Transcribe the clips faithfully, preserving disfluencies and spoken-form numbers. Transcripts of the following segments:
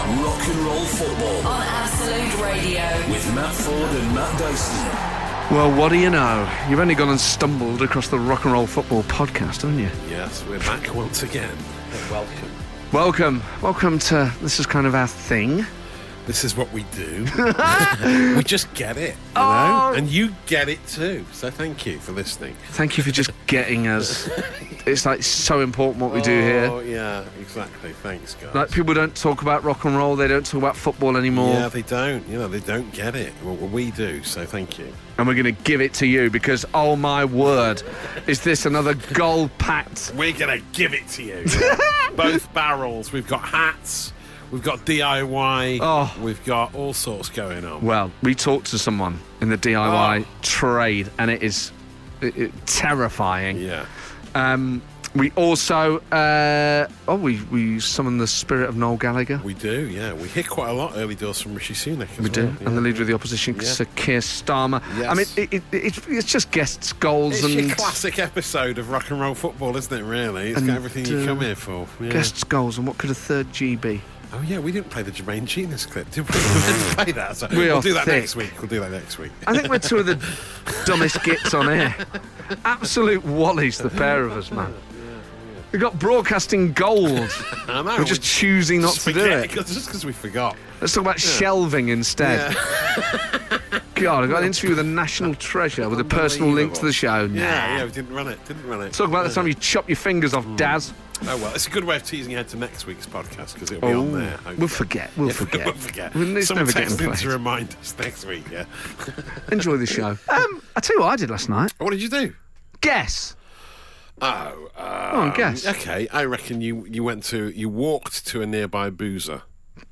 on Rock and Roll Football on Absolute Radio with Matt Ford and Matt Dyson. Well, what do you know? You've only gone and stumbled across the Rock and Roll Football podcast, haven't you? Yes, we're back once again. Welcome. Welcome. Welcome to, this is kind of our thing. This is what we do. We just get it, you Oh. know? And you get it too. So thank you for listening. Thank you for just getting us. It's like so important what we do here. Oh, yeah, exactly. Thanks, guys. Like, people don't talk about rock and roll, they don't talk about football anymore. Yeah, they don't. You know, they don't get it. Well, we do, so thank you. And we're going to give it to you because, oh my word, is this another gold-packed... We're going to give it to you. Both barrels. We've got hats. We've got D I Y. Oh. We've got all sorts going on. Well, we talked to someone in the D I Y Oh. trade, and it is it, it, terrifying. Yeah. Um, we also, uh, oh, we, we summoned the spirit of Noel Gallagher. We do, yeah. We hit quite a lot early doors from Rishi Sunak as We well. do, Yeah. and the leader of the opposition, Yeah. Sir Keir Starmer. Yes. I mean, it, it, it, it's just guests, goals, It's and your classic episode of rock and roll football, isn't it, really? It's And, got everything you uh, come here for. Yeah. guests, goals, and what could a third G be? Oh, yeah, we didn't play the Jermaine Genius clip, did we? We didn't play that. So We we'll are do that thick. next week. We'll do that next week. I think we're two of the dumbest gits on air. Absolute wallies, the pair of us, man. We've got broadcasting gold. I know. We're just choosing not to do forget- it. Just because we forgot. Let's talk about shelving instead. Yeah. God, I got an interview with a national treasure with a personal link to the show. Nah. Yeah, yeah, we didn't run it. Didn't run it. Talk about the time you chop your fingers off, Daz. Oh, well, it's a good way of teasing ahead to next week's podcast because it'll be Oh, on there. hopefully. we'll forget. We'll Yeah, forget. We'll forget. Well, it's Someone never getting text in played. to remind us next week, yeah. Enjoy the show. Um, I tell you what I did last night. What did you do? Guess. Oh, um, on, guess. Okay, I reckon you, you went to, you walked to a nearby boozer.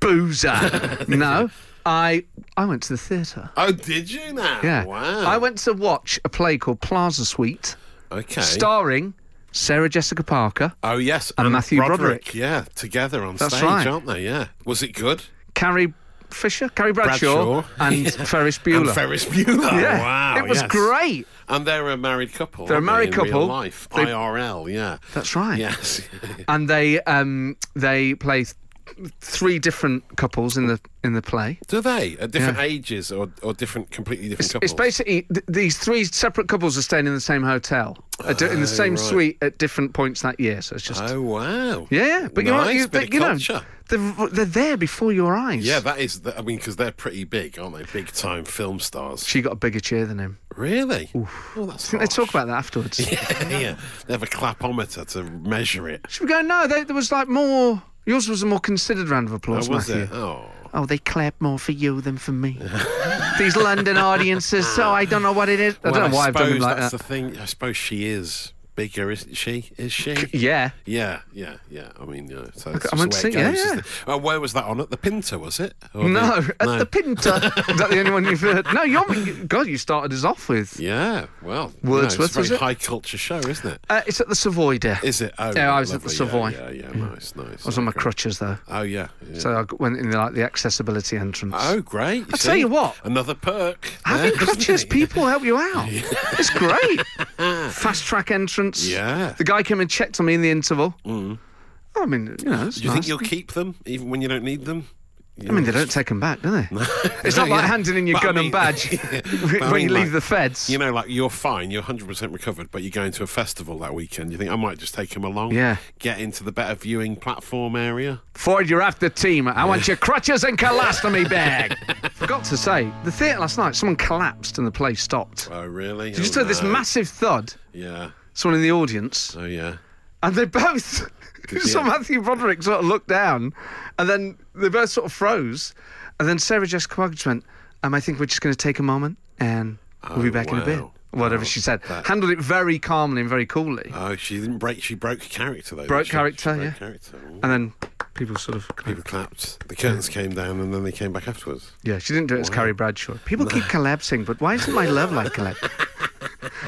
Boozer. No, I I went to the theatre. Oh, did you now? Yeah. Wow. I went to watch a play called Plaza Suite, Okay. starring Sarah Jessica Parker, Oh, yes. and Matthew Broderick. Yeah, together on That's stage, right. aren't they? Yeah. Was it good? Carrie Fisher, Carrie Bradshaw, Bradshaw. and Ferris Bueller. And Ferris Bueller. Yeah, Wow. it was yes. great. And they're a married couple. They're a aren't they, married in couple. Real life. They- I R L, yeah. That's right. Yes. And they um they play th- three different couples in the in the play. Do they? At different Yeah. ages or, or different, completely different It's, couples? it's basically th- these three separate couples are staying in the same hotel, uh, d- in the Oh, same right. suite at different points that year. So it's just Oh, wow. yeah, yeah. But you know, Nice you, bit of you know, culture. they're, they're there before your eyes. Yeah, that is, the, I mean, because they're pretty big, aren't they? Big time film stars. She got a bigger cheer than him. Really? Oh, that's I think they talk about that afterwards. yeah, yeah. They have a clapometer to measure it. Should we go? No, they, there was like more. Yours was a more considered round of applause, Oh, was Matthew. it? Oh. Oh, they clap more for you than for me. These London audiences, so I don't know what it is. I Well, don't know why I've done suppose them like that's that. the thing. I suppose she is bigger, isn't she? Is she? Yeah. Yeah, yeah, yeah. I mean, yeah. So Okay, it's I just went the to way it see- yeah, goes, yeah. isn't it? Oh, where was that on? At the Pinter, was it? Or No, the- at no. the Pinter. Is that the only one you've heard? No, you're. God, you started us off with. Yeah, well, Wordsworth, no, it's a was very it? high culture show, isn't it? Uh, it's at the Savoy, dear. Is it? Oh, Yeah, I right, was at the lovely. Savoy. Yeah, yeah, yeah, nice, nice. I was on my Okay. crutches though, Oh yeah. yeah. so I went in the, like the accessibility entrance. Oh, great! I tell you what. another perk. Having there, isn't crutches, it? people help you out. It's great. Fast track entrance. Yeah. The guy came and checked on me in the interval. Mm. I mean, you know, it's Do you nice. think you'll keep them even when you don't need them? I mean, they don't take them back, do they? It's not Yeah. like handing in your But I gun mean- and badge Yeah. when But I mean, you leave like, the feds. You know, like you're fine, you're one hundred percent recovered, but you're going to a festival that weekend. You think I might just take him along? Yeah. Get into the better viewing platform area. Ford, you're after team. I want your crutches and colostomy bag. Forgot to say, the theatre last night, someone collapsed and the play stopped. Oh, really? You just oh, heard this no. massive thud. Yeah. Someone in the audience, Oh, yeah. and they both. So Yeah. Matthew Broderick sort of looked down, and then they both sort of froze, and then Sarah Jessica Parker just went, um, "I think we're just going to take a moment, and we'll be Oh, back in a bit." wow. Whatever Oh, she said, that- handled it very calmly and very coolly, Oh, she didn't break. She broke character though. Broke didn't she? character, She broke yeah. Character. Ooh. and then people sort of. People clapped. The curtains came down, and then they came back afterwards. Yeah, she didn't do it as Carrie Bradshaw. People keep collapsing, but why isn't my love like collapse?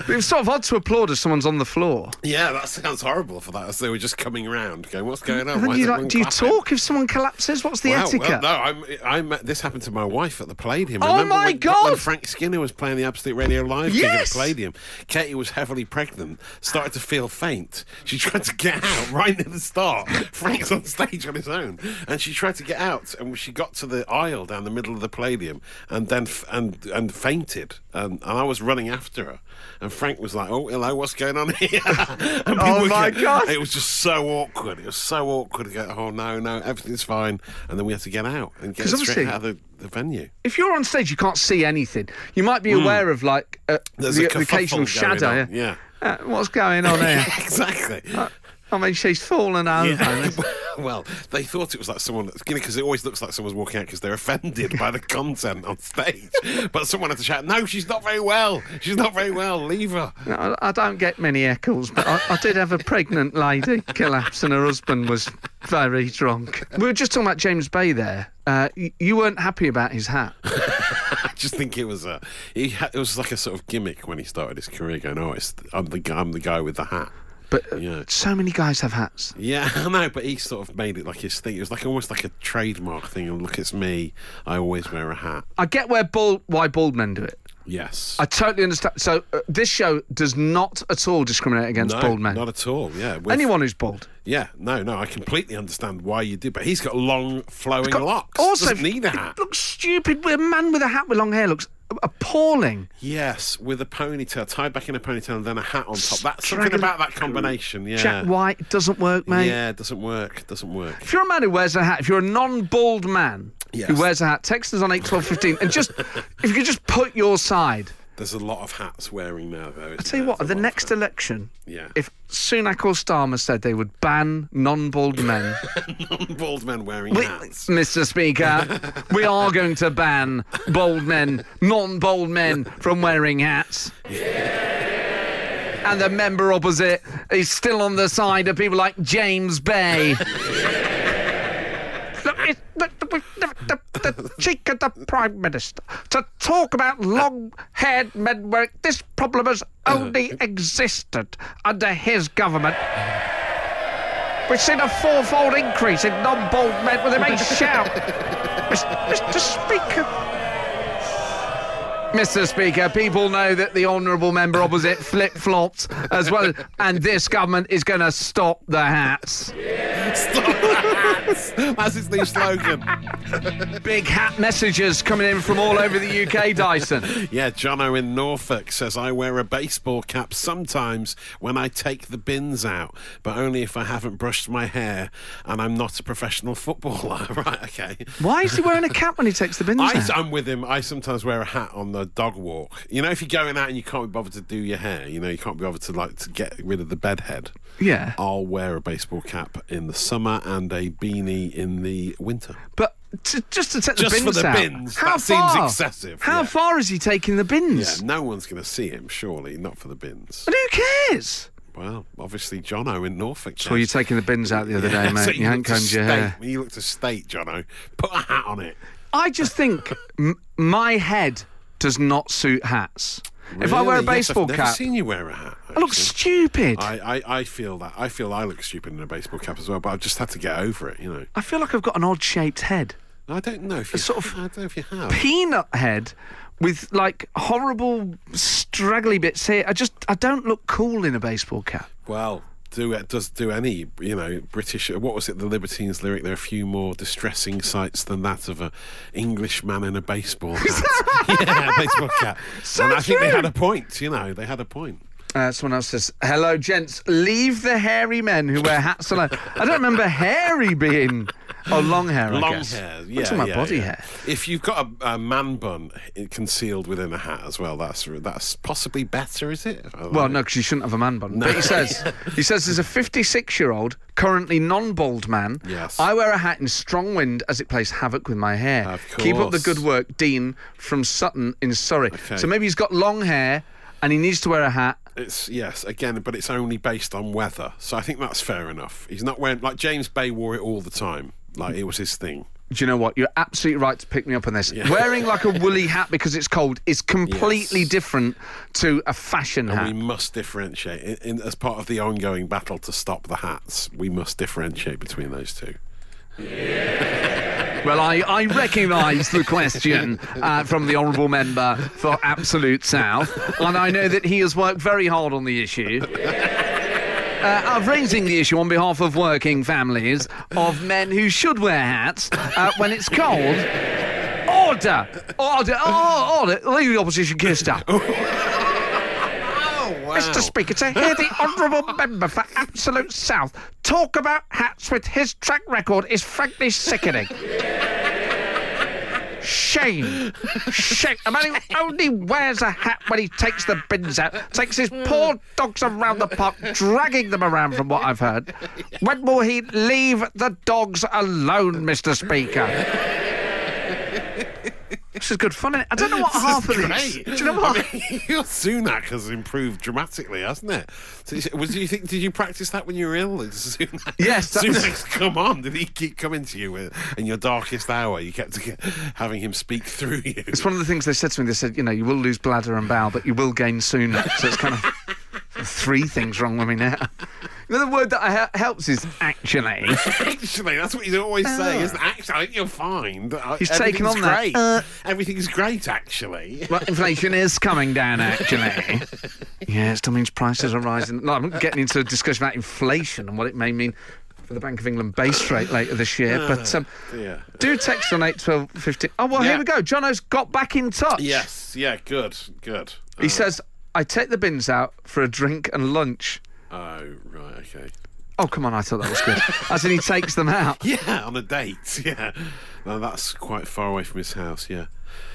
It was sort of odd to applaud as someone's on the floor. Yeah, that sounds horrible for that, as they were just coming around going, what's going on? And then Why you is like, everyone do you clapping? talk if someone collapses? What's the Well, etiquette? well, no, I'm, I'm, this happened to my wife at the Palladium. Oh, Remember my when, God! when Frank Skinner was playing the Absolute Radio Live gig at Yes! the Palladium, Katie was heavily pregnant, started to feel faint. She tried to get out right near the start. Frank's on stage on his own, and she tried to get out, and she got to the aisle down the middle of the Palladium, and then f- and and fainted, and, and I was running after her, and Frank was like, "Oh, hello, what's going on here?" And Oh, people my kept- God. It was just so awkward. It was so awkward to go, "Oh no, no, everything's fine," and then we had to get out and get 'Cause straight obviously- out of the, the venue. If you're on stage, you can't see anything. You might be aware of like uh, the, There's a the kerfuffle occasional going shadow. on, yeah. Uh, what's going on here? Exactly. I mean, she's fallen over. Yeah. Well, they thought it was like someone, because it always looks like someone's walking out because they're offended by the content on stage. But someone had to shout, "No, she's not very well. She's not very well. Leave her." No, I don't get many echoes, but I, I did have a pregnant lady collapse and her husband was very drunk. We were just talking about James Bay there. Uh, y- you weren't happy about his hat. I just think it was a, he ha- it was like a sort of gimmick when he started his career, going, "Oh, it's, I'm the guy, I'm the guy with the hat." But uh, Yeah. so many guys have hats. Yeah, I know, but he sort of made it like his thing. It was like almost like a trademark thing. And look, it's me. I always wear a hat. I get where bald, why bald men do it. Yes. I totally understand. So uh, this show does not at all discriminate against no, bald men. not at all. Yeah. With- Anyone who's bald. Yeah, no, no. I completely understand why you do, but he's got long, flowing Got- locks. Also, doesn't need a hat. It looks stupid. A man with a hat with long hair looks appalling. Yes, with a ponytail, tied back in a ponytail, and then a hat on top. That's something Straggling- about that combination. Yeah. Jack White doesn't work, mate. Yeah, it doesn't work. Doesn't work. If you're a man who wears a hat, if you're a non-bald man Yes. who wears a hat, text us on eight twelve fifteen and just, if you could just put your side. There's a lot of hats wearing now, though. I'll tell you what, the next election, Yeah. if Sunak or Starmer said they would ban non-bald men, bald men wearing we, hats. Mister Speaker, we are going to ban bald men, non-bald men from wearing hats. And the member opposite is still on the side of people like James Bay. Look, it's the, the, the, the, the cheek of the Prime Minister to talk about long-haired men wearing... This problem has only existed under his government. We've seen a fourfold increase in non-bald men with a big shout. Mister Speaker... Mister Speaker, people know that the honourable member opposite flip-flopped as well, and this government is going to stop the hats. Stop the hats. That's his new slogan. Big hat messages coming in from all over the U K, Dyson. Yeah, Jono in Norfolk says, "I wear a baseball cap sometimes when I take the bins out, but only if I haven't brushed my hair and I'm not a professional footballer." Right, okay. Why is he wearing a cap when he takes the bins I, out? I'm with him. I sometimes wear a hat on the dog walk. You know, if you're going out and you can't be bothered to do your hair, you know, you can't be bothered to like to get rid of the bedhead. Yeah. I'll wear a baseball cap in the summer and a beanie in the winter. But to, just to take the Just bins for the out. bins. How That seems far? excessive, How yeah. far is he taking the Yeah, bins? no one's going to see him, surely, not for the bins. But who cares? Well, obviously, Jono in Norfolk. So you're taking the bins out the other day, mate. So you hadn't look to combed your state- hair. You look to state, Jono. Put a hat on it. I just think m- my head does not suit hats. If I wear a Really? Yes, baseball I've never cap, seen you wear a hat. I look actually. stupid. I, I, I, I feel that. I feel I look stupid in a baseball cap as well, but I've just had to get over it, you know. feel like I've got an odd-shaped head. I don't know if you sort of I don't know if you have. Peanut head with, like, horrible straggly bits here. I just, I don't look cool in a baseball cap. Well, do it does do any, you know, British, what was it, the Libertines lyric, there are a few more distressing sights than that of a Englishman in a baseball hat. Yeah, baseball cap. So and I think they true. had a point, you know, they had a point. Uh, someone else says, "Hello, gents. Leave the hairy men who wear hats alone." I don't remember hairy being... Oh, long hair, I Long guess. hair, I'm yeah. talking about yeah, body yeah. hair. If you've got a, a man bun concealed within a hat as well, that's that's possibly better, is it? I don't Well, know. no, because you shouldn't have a man bun. But he says, he says, there's a fifty-six-year-old, currently non-bald man. Yes. I wear a hat in strong wind as it plays havoc with my hair. Of Keep up the course. good work, Dean from Sutton in Surrey. Okay. So maybe he's got long hair and he needs to wear a hat. It's yes, again, but it's only based on weather, so I think that's fair enough. He's not wearing like James Bay wore it all the time. Like, it was his thing. Do you know what? You're absolutely right to pick me up on this. Yeah. Wearing like a woolly hat because it's cold is completely yes. different to a fashion and hat. We must differentiate. In, in, as part of the ongoing battle to stop the hats, we must differentiate between those two. Yeah. Well, I, I recognise the question uh, from the honourable member for Absolute South, and I know that he has worked very hard on the issue. Uh, of raising the issue on behalf of working families of men who should wear hats uh, when it's cold. Order! Order! Oh, order! Leave the opposition kissed up. Oh, wow. Mister Speaker, to hear the honourable member for Absolute South talk about hats with his track record is frankly sickening. Shame. Shame. A man who only wears a hat when he takes the bins out, takes his poor dogs around the park, dragging them around from what I've heard. When will he leave the dogs alone, Mister Speaker? This is good fun, isn't it? I don't know what this half of this. Do you know what? I mean, your Sunak has improved dramatically, hasn't it? So, was do you think? Did you practice that when you were ill? Sunak, yes. Sunak's come on. Did he keep coming to you with, in your darkest hour? You kept having him speak through you. It's one of the things they said to me. They said, you know, you will lose bladder and bowel, but you will gain Sunak. So it's kind of three things wrong with me now. You know, the word that ha- helps is actually. Actually, that's what he's always oh. saying, isn't it? Actually, I think you'll find. He's taken on great. that. Uh, Everything's great, actually. Well, inflation is coming down, actually. Yeah, it still means prices are rising. No, I'm not getting into a discussion about inflation and what it may mean for the Bank of England base rate later this year. Uh, but um, yeah. do text on eight twelve fifteen. Oh, well, yeah. here we go. Jono's got back in touch. Yes, yeah, good, good. He uh, says, I take the bins out for a drink and lunch. Oh, right, okay. Oh, come on, I thought that was good. As in he takes them out. Yeah, on a date, yeah. No, that's quite far away from his house, yeah.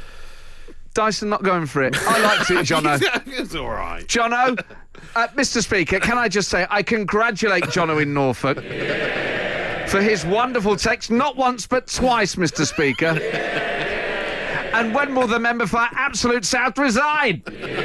Dyson not going for it. I liked it, Jono. It's all right. Jono, uh, Mister Speaker, can I just say I congratulate Jono in Norfolk for his wonderful text, not once but twice, Mister Speaker. And when will the member for Absolute South resign?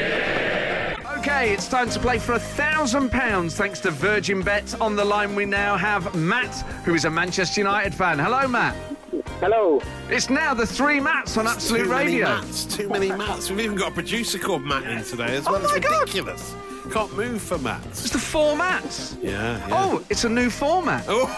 Okay, it's time to play for a thousand pounds thanks to Virgin Bet. On the line we now have Matt, who is a Manchester United fan. Hello, Matt. Hello. It's now the three Matts on Absolute Too Radio. Many Matts, too many Matts. We've even got a producer called Matt in today as well. Oh my it's ridiculous. God. Can't move for Matts. It's the four Matts. Yeah, yeah. Oh, it's a new format. Oh,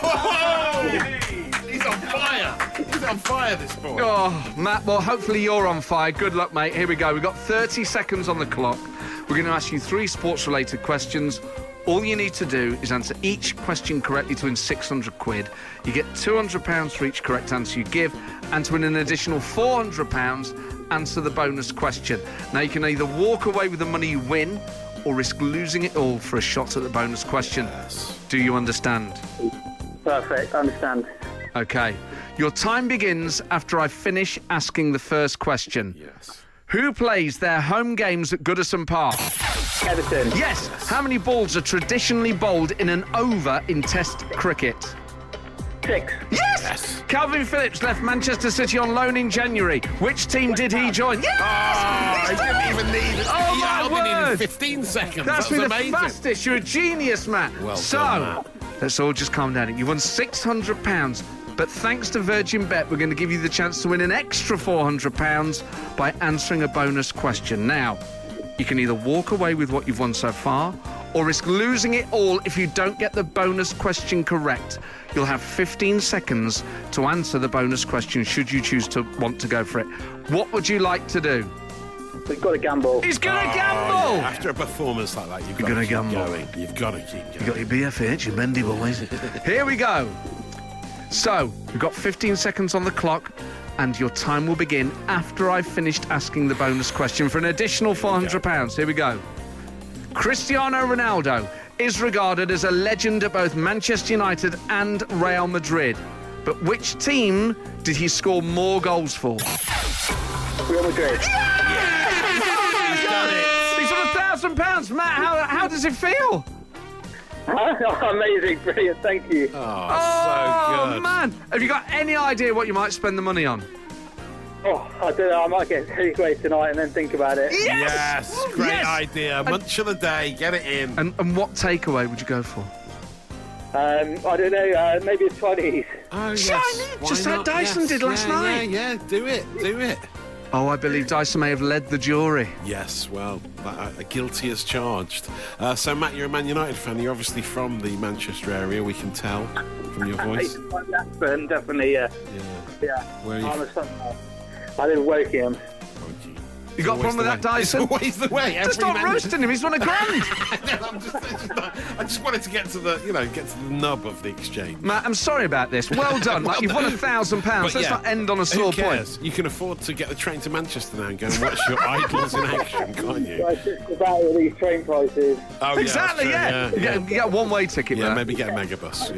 he's on fire. He's on fire, this boy. Oh, Matt, well, hopefully you're on fire. Good luck, mate. Here we go. We've got thirty seconds on the clock. We're going to ask you three sports-related questions. All you need to do is answer each question correctly to win six hundred quid. You get two hundred pounds for each correct answer you give, and to win an additional four hundred pounds, answer the bonus question. Now, you can either walk away with the money you win or risk losing it all for a shot at the bonus question. Yes. Do you understand? Perfect, understand. OK. Your time begins after I finish asking the first question. Yes. Who plays their home games at Goodison Park? Everton. Yes. How many balls are traditionally bowled in an over in Test cricket? Six. Yes! yes! Calvin Phillips left Manchester City on loan in January. Which team did he join? Yes! Oh, he didn't even need it. Oh, he my only word. needed fifteen seconds. That's That's been amazing. the fastest. You're a genius, Matt. Well so, done, Matt. let's all just calm down. You won six hundred pounds. But thanks to Virgin Bet, we're going to give you the chance to win an extra four hundred pounds by answering a bonus question. Now, you can either walk away with what you've won so far or risk losing it all if you don't get the bonus question correct. You'll have fifteen seconds to answer the bonus question should you choose to want to go for it. What would you like to do? We've got to gamble. He's going to Oh, gamble! yeah. After a performance like that, you've You're got gonna to keep gamble. going. You've got to keep going. You've got your B F H, your bendy boys. Here we go. So, we've got fifteen seconds on the clock, and your time will begin after I've finished asking the bonus question for an additional four hundred pounds. Here we go. Cristiano Ronaldo is regarded as a legend at both Manchester United and Real Madrid. But which team did he score more goals for? Real Madrid. He's done it. He's on a thousand pounds. Matt, how, how does it feel? Oh, amazing, brilliant, thank you. Oh, Oh, so good. man. Have you got any idea what you might spend the money on? Oh, I don't know, I might get takeaways tonight and then think about it. Yes! Yes, great Yes! idea. Munch of the day, get it in. And, and what takeaway would you go for? Um, I don't know, uh, maybe a Chinese. Oh, yes. Chinese, Why just like not? Dyson Yes. did last yeah, night. Yeah, yeah, do it, do it. Oh, I believe Dyson may have led the jury. Yes, well, uh, guilty as charged. Uh, so, Matt, you're a Man United fan. You're obviously from the Manchester area, we can tell from your voice. Accent, definitely, yeah. Yeah. Yeah. Where are you I'm from? a son. I live in Wokingham. You got a problem with that, Dyson? It's always the way. Just Every stop man- roasting him, he's won a grand. I'm just, it's just not- I just wanted to get to the, you know, get to the nub of the exchange. Matt, I'm sorry about this. Well done. Well like, you've won a thousand pounds. But Let's yeah, not end on a who sore point. cares? You can afford to get the train to Manchester now and go and watch your idols in action, can't you? I just about all these train prices. Oh, yeah, Exactly, that's true, yeah. You, get, you get a one-way ticket. Yeah, with that. maybe get a megabus,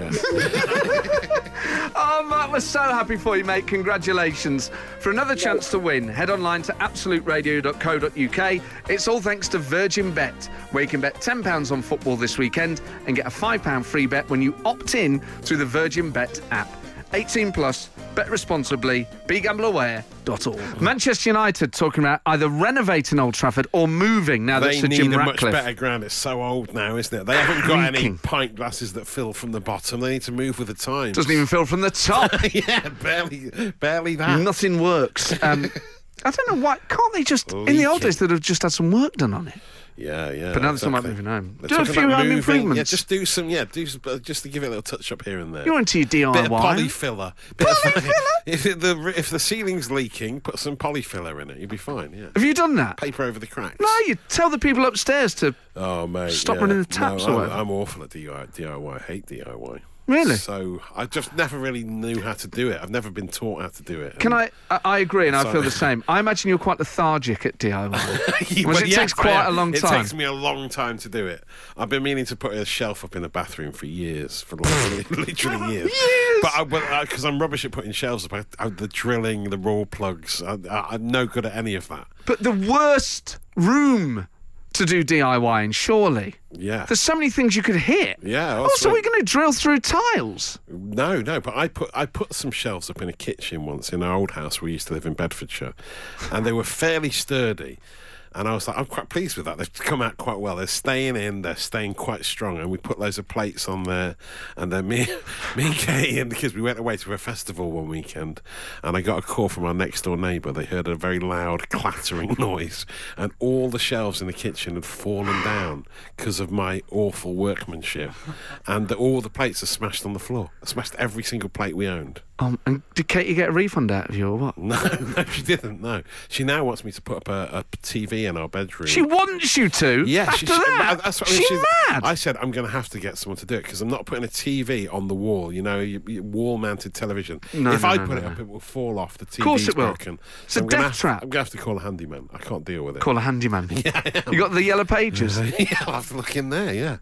yeah. Oh, Matt, we're so happy for you, mate. Congratulations. For another chance to win, head online to absolute radio dot co dot uk. It's all thanks to Virgin Bet, where you can bet ten pounds on football this weekend and get a five pound free bet when you opt in through the Virgin Bet app. eighteen plus, bet responsibly, be gamble aware dot org. Manchester United talking about either renovating Old Trafford or moving now that They Sir need Jim a Ratcliffe. much better ground. It's so old now, isn't it? They haven't got any Creaking. pint glasses that fill from the bottom. They need to move with the times. Doesn't even fill from the top. yeah, barely, barely that. Nothing works. Um, I don't know why. Can't they just, in the old Leaking. days, they'd have just had some work done on it? Yeah, yeah. But now they're talking about exactly. moving home. They're Do a talking few about home moving. improvements. Yeah, just do some. Yeah, do some, uh, just to give it a little touch up here and there. You're into your D I Y. Bit of polyfiller. Bit of- Polyfiller? if the if the ceiling's leaking, put some polyfiller in it. You'll be fine. Yeah. Have you done that? Paper over the cracks. No, you tell the people upstairs to. Oh mate. Stop yeah. running the taps no, or I'm, whatever. I'm awful at D I Y. I hate D I Y. Really? So I just never really knew how to do it. I've never been taught how to do it. Can I? I, I agree, and I Sorry. feel the same. I imagine you're quite lethargic at D I Y. Yeah, Was well, it yes, takes I quite am. a long It time. takes me a long time to do it. I've been meaning to put a shelf up in the bathroom for years, for like, literally years. Years? But because I'm rubbish at putting shelves up, I, I, the drilling, the raw plugs, I, I, I'm no good at any of that. But the worst room to do D I Y in, surely. Yeah. There's so many things you could hit. Yeah, that's Also, right. we're going to drill through tiles. No, no, but I put I put some shelves up in a kitchen once in our old house. We used to live in Bedfordshire, and they were fairly sturdy. And I was like, I'm quite pleased with that. They've come out quite well. They're staying in. They're staying quite strong. And we put loads of plates on there. And then me, me and Katie and the kids, we went away to a festival one weekend. And I got a call from our next door neighbour. They heard a very loud clattering noise. And all the shelves in the kitchen had fallen down because of my awful workmanship. And the, all the plates are smashed on the floor. I smashed every single plate we owned. Um, and did Katie get a refund out of you or what? No, no, she didn't. No, she now wants me to put up a, a T V in our bedroom. She wants you to. yeah, After she, that, that's what I mean. she's She's- mad. I said I'm going to have to get someone to do it because I'm not putting a T V on the wall. You know, you, you wall-mounted television. No, if no, I no, put no, it no. up, it will fall off. The T V's Of course it will. broken. It's a I'm gonna death have, trap. I'm going to have to call a handyman. I can't deal with it. Call a handyman. Yeah, you got the yellow pages. yeah, I'll have to look in there. Yeah.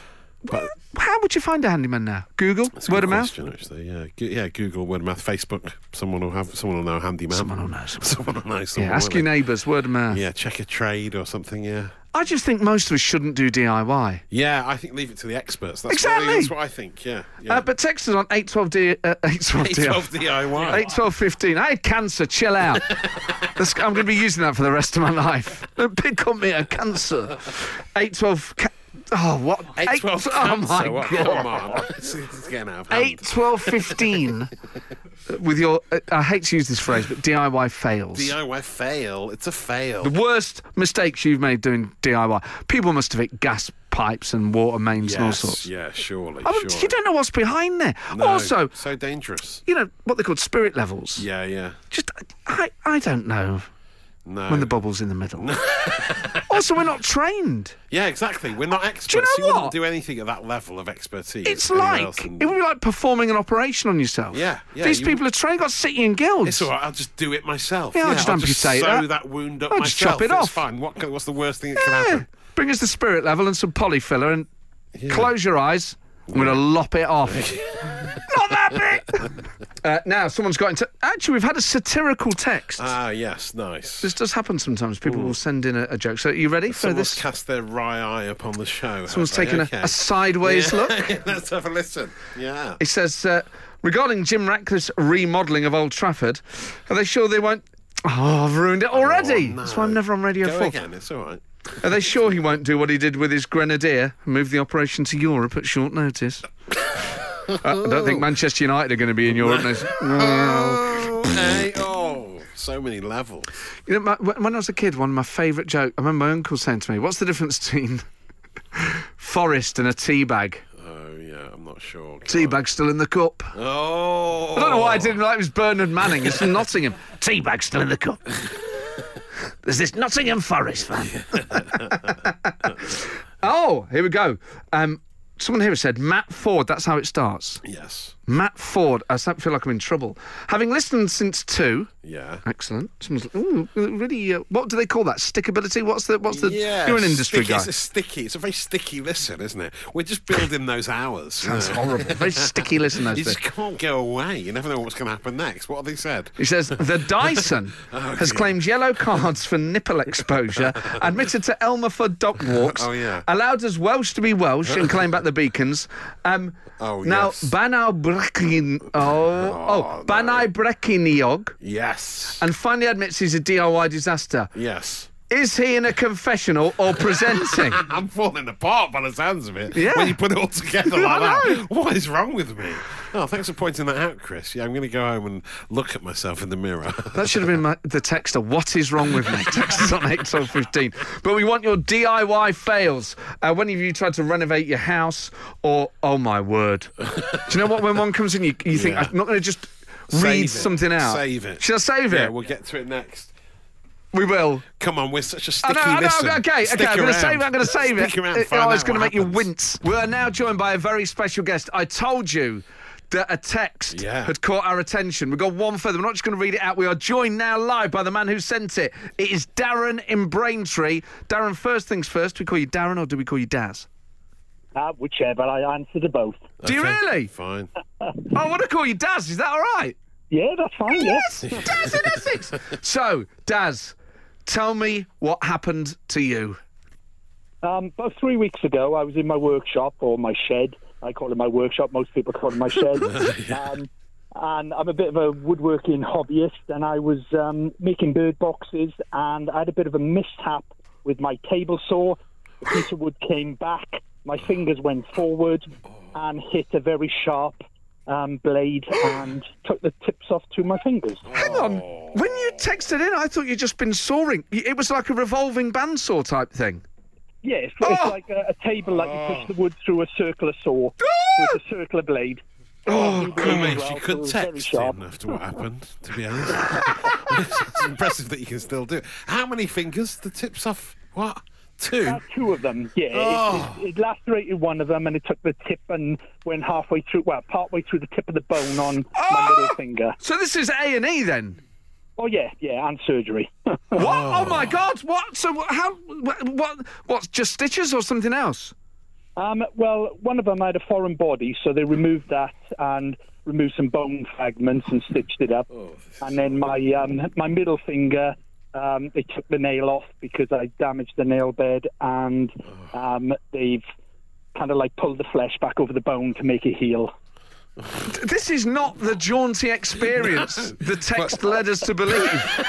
But How would you find a handyman now? Google, That's a word good of mouth. question, actually. Yeah, Go- yeah. Google word of mouth, Facebook. Someone will have. Someone will know a handyman. Someone will know someone. Someone will know. Someone, Yeah, ask won't your they? neighbours, word of mouth. Yeah, check a trade or something. Yeah. I just think most of us shouldn't do D I Y. Yeah, I think leave it to the experts. That's Exactly. What, that's what I think. Yeah. yeah. Uh, but text us on eight twelve D, uh, eight twelve D I Y. eight twelve D I Y. eight twelve fifteen. I had cancer, chill out. That's, I'm going to be using that for the rest of my life. Don't pick on me, a cancer. eight twelve. Ca- oh, what? eight twelve oh, cancer. my What? God. Come on. It's, it's getting out of hand. eight twelve fifteen. With your, uh, I hate to use this phrase, but D I Y fails. D I Y fail. It's a fail. The worst mistakes you've made doing D I Y. People must have hit gas pipes and water mains and all Yes, sorts. yeah, surely. I mean, surely. You don't know what's behind there. No, Also, so dangerous. you know, what they call spirit levels. Yeah, yeah. Just, I, I don't know No. when the bubble's in the middle. Also, we're not trained. Yeah, exactly. We're not experts. Do you know you wouldn't what? do anything at that level of expertise. It's anywhere like, else in- it would be like performing an operation on yourself. Yeah, yeah, These you- people are trained, got city and guilds. It's all right. I'll just do it myself. Yeah, I'll just amputate sew that. that wound up I'll myself. just chop it it's off. fine. What, can- what's the worst thing that can Yeah. happen? Bring us the spirit level and some polyfiller and Yeah. close your eyes. I'm going to lop it off. Not that bit! Uh, now, someone's got into... Actually, we've had a satirical text. Ah, yes, nice. This does happen sometimes. People will send in a, a joke. So, are you ready for Someone's this? cast their wry eye upon the show. Someone's have they? taken a, Okay. a sideways Yeah. look. Let's have a listen. Yeah. It says, uh, regarding Jim Ratcliffe's remodelling of Old Trafford, are they sure they won't... Oh, I've ruined it already. Oh, no. That's why I'm never on Radio Go four. again. It's all right. Are they sure he won't do what he did with his Grenadier, move the operation to Europe at short notice? uh, I don't think Manchester United are going to be in Europe. No. Oh, hey, oh, so many levels. You know, my, when I was a kid, one of my favourite jokes, I remember my uncle saying to me, what's the difference between Forest and a tea bag? Oh, yeah, I'm not sure. Tea bag's still in the cup. Oh. I don't know why I didn't like it was Bernard Manning. It's from Nottingham. Tea bag's still in the cup. There's this Nottingham Forest fan. Oh, here we go. Um, someone here said, Matt Ford, that's how it starts. Yes. Matt Ford, I feel like I'm in trouble. Having listened since two. Yeah. Excellent. Someone's, ooh, really, uh, what do they call that? Stickability? What's the, what's the, yeah, you're an industry sticky, guy. It's a sticky, it's a very sticky listen, isn't it? We're just building those hours. Sounds horrible. Very sticky listen, those You bits. just can't go away. You never know what's going to happen next. What have they said? He says, the Dyson Oh, has dear. claimed yellow cards for nipple exposure, admitted to Elmer for dog walks, Oh, yeah. allowed us Welsh to be Welsh and claim back the beacons. Um, Oh, now, yes. Banau Brechin, oh, oh, no. Banau Breciniog, Yes. and finally admits he's a D I Y disaster. Yes. Is he in a confessional or presenting? I'm falling apart by the sounds of it. Yeah. When you put it all together I like know. that. What is wrong with me? Oh, thanks for pointing that out, Chris. Yeah, I'm going to go home and look at myself in the mirror. That should have been my, the texter. What is wrong with me? Text us on eight twelve fifteen. But we want your D I Y fails. Uh, when have you tried to renovate your house? Or, oh my word. Do you know what? When one comes in, you, you think, Yeah. I'm not going to just Save read it. something out. Save it. Should I save Yeah, it? we'll get to it next. We will. Come on, we're such a I sticky know, I know, listen. okay, Stick okay, I'm going to around. save it, I'm going to save it. Stick around, Uh, find oh, out it's going to what make you happens. wince. We are now joined by a very special guest. I told you that a text Yeah. had caught our attention. We've got one further. We're not just going to read it out. We are joined now live by the man who sent it. It is Darren in Braintree. Darren, first things first, do we call you Darren or do we call you Daz? Uh, whichever, I answer to both. Do you Okay, really? Fine. Oh, I want to call you Daz. Is that all right? Yeah, that's fine, Yes, yes. Daz in Essex. So, Daz, tell me what happened to you. Um, about three weeks ago, I was in my workshop, or my shed. I call it my workshop. Most people call it my shed. um, and I'm a bit of a woodworking hobbyist, and I was um, making bird boxes, and I had a bit of a mishap with my table saw. The piece of wood came back, my fingers went forward, and hit a very sharp um, blade, and took the tips off to my fingers. Hang on. When you texted in, I thought you'd just been sawing. It was like a revolving bandsaw type thing. Yeah, it's, it's Oh! like a, a table that you push the wood through a circular saw. Ah! With a circular blade. Oh, New I blade mean, as she well, could so it's very text sharp. him after what happened, to be honest. It's impressive that you can still do it. How many fingers? The tips off? What? Two? Uh, two of them, yeah. Oh. It, it, it lacerated one of them, and it took the tip and went halfway through, well, partway through the tip of the bone on my Oh! middle finger. So this is A and E then? Oh, yeah, yeah, and surgery. What? Oh my God! What? So what, how? What? What? What's just stitches or something else? um, well, one of them had a foreign body, so they removed that and removed some bone fragments and stitched it up. And then my um, my middle finger, um, they took the nail off because I damaged the nail bed, and um, they've kind of like pulled the flesh back over the bone to make it heal. This is not the jaunty experience the text led us to believe.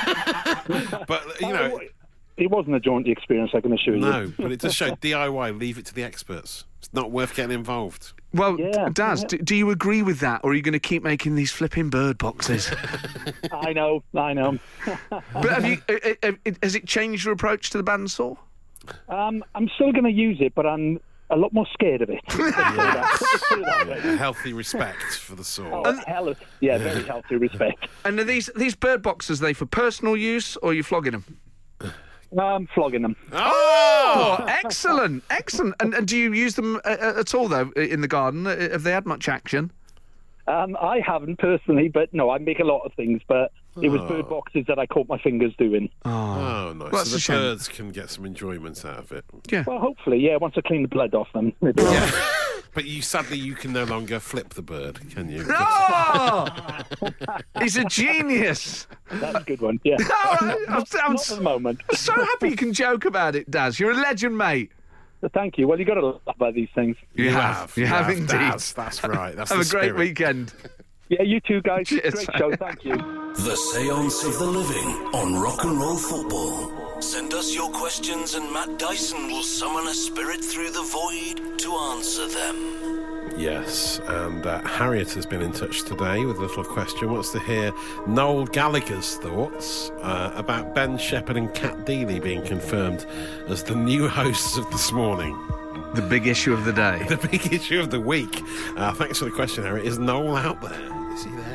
But, you know, It wasn't a jaunty experience, I can assure you. no, but it does show D I Y, leave it to the experts. It's not worth getting involved. Well, Yeah, Daz, yeah. do, do you agree with that, or are you going to keep making these flipping bird boxes? I know, I know. But have you? uh, uh, uh, has it changed your approach to the bandsaw? Um, I'm still going to use it, but I'm a lot more scared of it. Let's say that. Let's put it that way. A healthy respect for the saw. Oh, hell, yeah, very healthy respect. And are these these bird boxes, are they for personal use, or are you flogging them? I'm flogging them. Oh, excellent, excellent. And, and do you use them uh, at all, though, in the garden? Uh, Have they had much action? Um, I haven't personally, but no, I make a lot of things, but it was bird boxes that I caught my fingers doing. Oh, nice. Well, that's so a the shame. birds can get some enjoyment out of it. Yeah. Well, hopefully, yeah, once I clean the blood off them. it'll be all right. But you sadly you can no longer flip the bird, can you? Oh! He's a genius. That's a good one, yeah. All right. I'm, I'm Not for the moment. so happy you can joke about it, Daz. You're a legend, mate. But thank you. Well, you got to laugh about these things. You, have. You have, indeed. That's, that's right. That's Have the a great spirit. weekend. Yeah, you too, guys. Cheers. Great show. Thank you. The Seance of the Living on Rock and Roll Football. Send us your questions and Matt Dyson will summon a spirit through the void to answer them. Yes, and uh, Harriet has been in touch today with a little question. Wants to hear Noel Gallagher's thoughts uh, about Ben Shepherd and Cat Deeley being confirmed as the new hosts of This Morning. The big issue of the day. The big issue of the week. Uh, thanks for the question, Harriet. Is Noel out there? Is he there?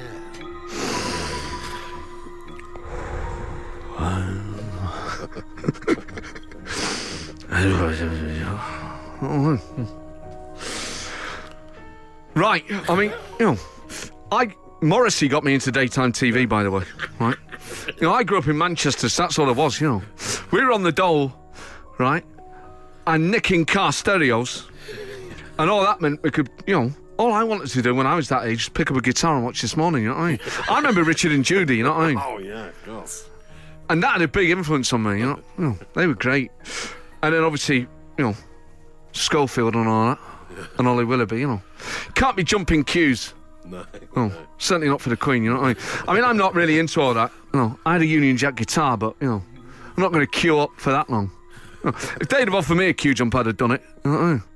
Right, I mean, you know, I Morrissey got me into daytime T V, by the way, right? You know, I grew up in Manchester, so that's all it was, you know. We were on the dole, right, and nicking car stereos, and all that meant we could, you know, all I wanted to do when I was that age was pick up a guitar and watch This Morning, you know what I mean? I remember Richard and Judy, you know what I mean? Oh, yeah, of course. And that had a big influence on me, you know. You know, they were great. And then obviously, you know, Schofield and all that. And Ollie Willoughby, you know. Can't be jumping queues. No, Oh, no. certainly not for the Queen, you know what I mean? I mean, I'm not really into all that. You know, I had a Union Jack guitar, but, you know, I'm not going to queue up for that long. You know, if they'd have offered me a queue jump, I'd have done it. You know what I mean?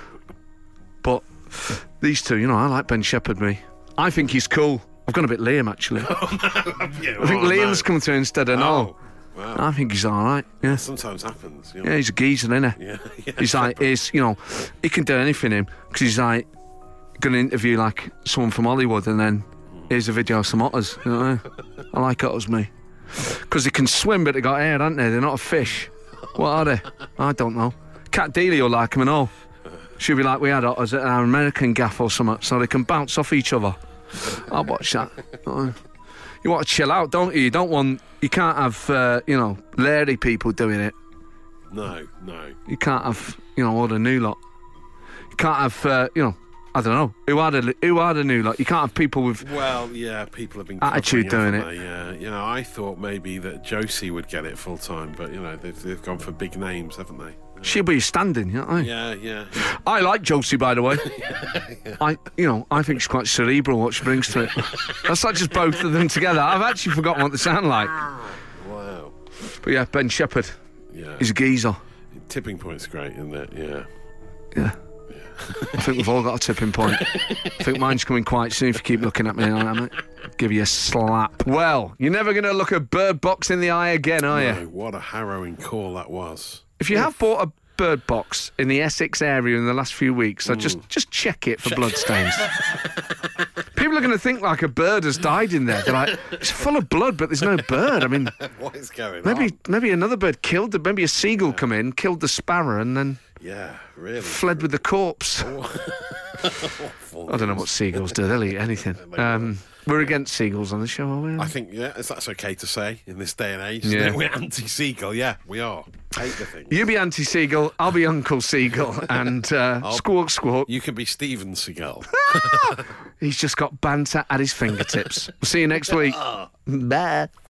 But these two, you know, I like Ben Shepherd, me. I think he's cool. I've gone a bit Liam, actually. Yeah, I think oh, Liam's no. come through instead of Noel. Oh, wow. I think he's all right, yeah. Sometimes happens. You know? Yeah, he's a geezer, isn't he? Yeah, yeah. He's like, he's, you know, he can do anything, him, because he's like, going to interview, like, someone from Hollywood, and then here's a video of some otters, you know what I mean? I like otters, me. Because they can swim, but they got hair, haven't they? They're not a fish. What are they? I don't know. Cat Deeley will like them and all. She'll be like, we had otters at our American gaff or something, so they can bounce off each other. I'll watch that. You want to chill out, don't you? You don't want... You can't have, uh, you know, leery people doing it. No, no. You can't have, you know, all the new lot. You can't have, uh, you know, I don't know. Who are the, who are the new lot? You can't have people with... Well, yeah, people have been Attitude covering, doing haven't they? Yeah, you know, I thought maybe that Josie would get it full time, but you know, they've, they've gone for big names, haven't they? She'll be standing, you know what I mean? Yeah, yeah. I like Josie, by the way. I, you know, I think she's quite cerebral, what she brings to it. That's not just both of them together. I've actually forgotten what they sound like. Wow. But yeah, Ben Shepherd. Yeah. He's a geezer. Tipping point's great, isn't it? Yeah. Yeah. I think we've all got a tipping point. I think mine's coming quite soon if you keep looking at me. I'll give you a slap. Well, you're never going to look a bird box in the eye again, are you? No, what a harrowing call that was. If you have bought a bird box in the Essex area in the last few weeks, so just just check it for bloodstains. People are going to think like a bird has died in there. They're like, it's full of blood, but there's no bird. I mean, What is going maybe on? maybe another bird killed the, maybe a seagull come in, killed the sparrow, and then Yeah, really. fled with the corpse. Awful I don't know news. what seagulls do. They'll eat anything. Um, we're against seagulls on the show, are we? I think, yeah, that's okay to say in this day and age. Yeah. Yeah. We're anti-seagull, yeah, we are. Hate the thing. You be anti-seagull, I'll be Uncle Seagull, and uh, squawk, squawk. You can be Steven Seagull. He's just got banter at his fingertips. We'll see you next week. Bye.